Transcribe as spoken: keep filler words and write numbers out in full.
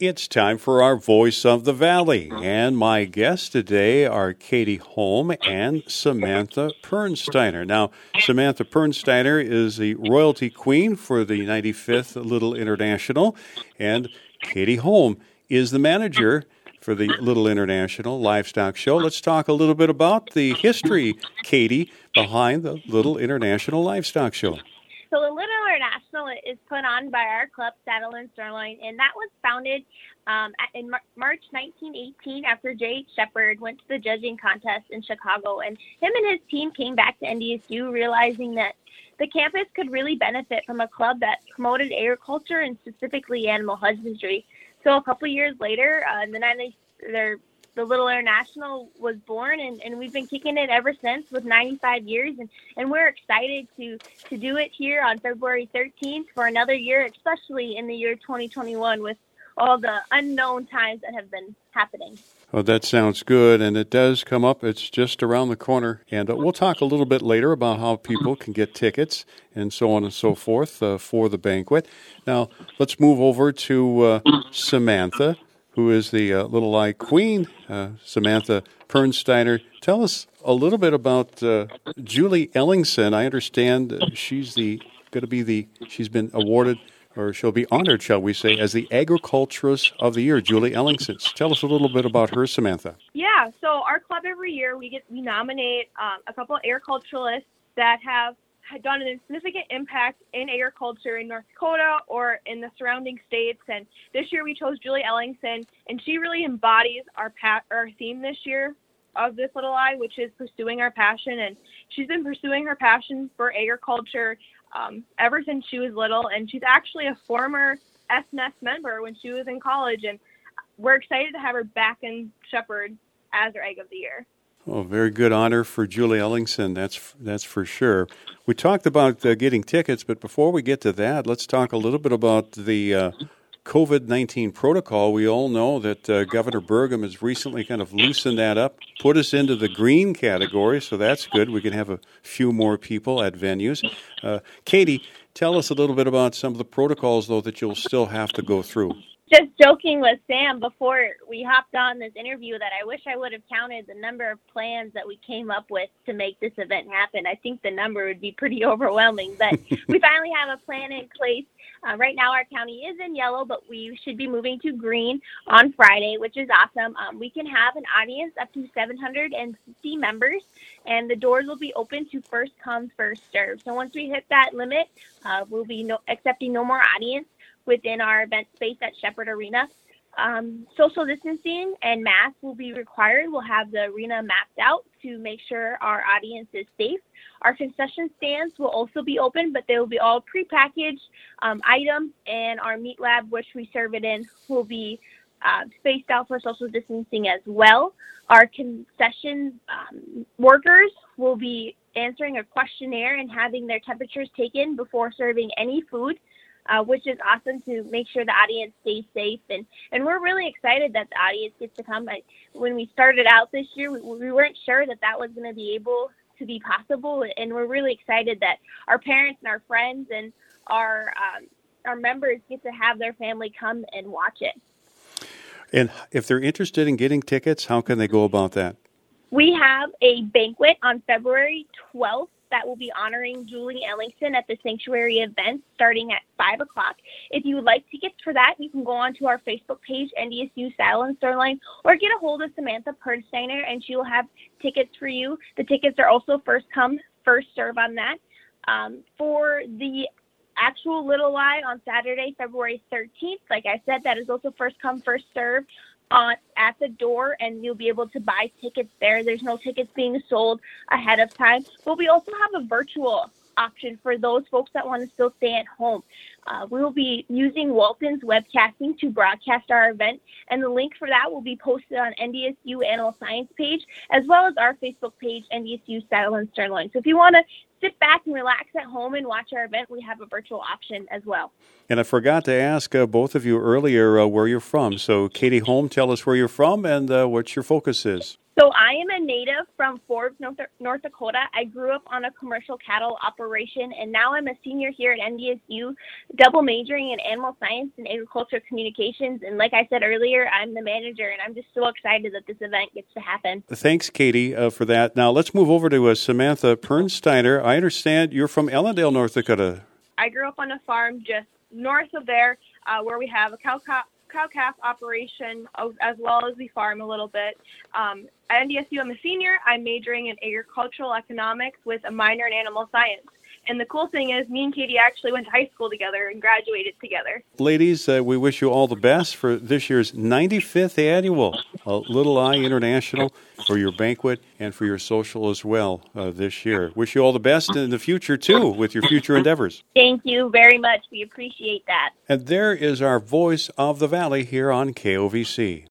It's time for our Voice of the Valley, and my guests today are Katie Holm and Samantha Pernsteiner. Now, Samantha Pernsteiner is the royalty queen for the ninety-fifth Little International, and Katie Holm is the manager for the Little International Livestock Show. Let's talk a little bit about the history, Katie, behind the Little International Livestock Show. So the Little International is put on by our club, Saddle and Sirloin, and that was founded um, in Mar- March nineteen eighteen after J H Shepard went to the judging contest in Chicago. And him and his team came back to N D S U realizing that the campus could really benefit from a club that promoted agriculture and specifically animal husbandry. So a couple years later, uh, in the nineties, they're the Little International was born, and, and we've been kicking it ever since with ninety-five years, and, and we're excited to, to do it here on February thirteenth for another year, especially in the year twenty twenty-one with all the unknown times that have been happening. Well, that sounds good, and it does come up. It's just around the corner, and uh, we'll talk a little bit later about how people can get tickets and so on and so forth uh, for the banquet. Now, let's move over to uh, Samantha, who is the uh, Little I Queen, uh, Samantha Pernsteiner. Tell us a little bit about uh, Julie Ellingson. I understand she's the going to be the she's been awarded, or she'll be honored, shall we say, as the Agriculturist of the Year. Julie Ellingson. Tell us a little bit about her, Samantha. Yeah, so our club every year we get we nominate um, a couple of agriculturalists that have had done a significant impact in agriculture in North Dakota or in the surrounding states. And this year we chose Julie Ellingson, and she really embodies our pa- our theme this year of this Little I, which is pursuing our passion. And she's been pursuing her passion for agriculture um, ever since she was little. And she's actually a former S N S member when she was in college. And we're excited to have her back in Shepherd as our Egg of the Year. Oh, very good honor for Julie Ellingson, that's that's for sure. We talked about uh, getting tickets, but before we get to that, let's talk a little bit about the uh, covid nineteen protocol. We all know that uh, Governor Burgum has recently kind of loosened that up, put us into the green category, so that's good. We can have a few more people at venues. Uh, Katie, tell us a little bit about some of the protocols, though, that you'll still have to go through. Just joking with Sam before we hopped on this interview that I wish I would have counted the number of plans that we came up with to make this event happen. I think the number would be pretty overwhelming, but we finally have a plan in place. Uh, right now our county is in yellow, but we should be moving to green on Friday, which is awesome. Um, we can have an audience up to seven hundred fifty members, and the doors will be open to first come, first serve. So once we hit that limit, uh, we'll be no- accepting no more audience within our event space at Shepherd Arena. Um, social distancing and masks will be required. We'll have the arena mapped out to make sure our audience is safe. Our concession stands will also be open, but they will be all prepackaged um, items, and our meat lab, which we serve it in, will be uh, spaced out for social distancing as well. Our concession um, workers will be answering a questionnaire and having their temperatures taken before serving any food. Uh, which is awesome to make sure the audience stays safe. And, and we're really excited that the audience gets to come. I, when we started out this year, we, we weren't sure that that was going to be able to be possible. And we're really excited that our parents and our friends and our um, our members get to have their family come and watch it. And if they're interested in getting tickets, how can they go about that? We have a banquet on February twelfth. That will be honoring Julie Ellingson at the Sanctuary event starting at five o'clock. If you would like tickets for that, you can go onto our Facebook page, N D S U Saddle and Sirloin, or get a hold of Samantha Pernsteiner, and she will have tickets for you. The tickets are also first come, first serve on that. Um, for the actual Little I on Saturday, February thirteenth, like I said, that is also first come, first serve. On, at the door, and you'll be able to buy tickets there. There's no tickets being sold ahead of time, but we also have a virtual option for those folks that want to still stay at home. Uh, we will be using Walton's webcasting to broadcast our event, and the link for that will be posted on N D S U Animal Science page, as well as our Facebook page, N D S U Saddle and Sirloin. So if you want to sit back and relax at home and watch our event, we have a virtual option as well. And I forgot to ask uh, both of you earlier uh, where you're from. So Katie Holm, tell us where you're from and uh, what your focus is. So I am a native from Forbes, North, North Dakota. I grew up on a commercial cattle operation, and now I'm a senior here at N D S U, double majoring in animal science and agriculture communications. And like I said earlier, I'm the manager, and I'm just so excited that this event gets to happen. Thanks, Katie, uh, for that. Now let's move over to uh, Samantha Pernsteiner. I understand you're from Ellendale, North Dakota. I grew up on a farm just north of there, uh, where we have a cow calf cow-calf operation, as well as we farm a little bit. Um, at N D S U, I'm a senior. I'm majoring in agricultural economics with a minor in animal science. And the cool thing is, me and Katie actually went to high school together and graduated together. Ladies, uh, we wish you all the best for this year's ninety-fifth annual uh, Little Eye International, for your banquet and for your social as well uh, this year. Wish you all the best in the future, too, with your future endeavors. Thank you very much. We appreciate that. And there is our Voice of the Valley here on K O V C.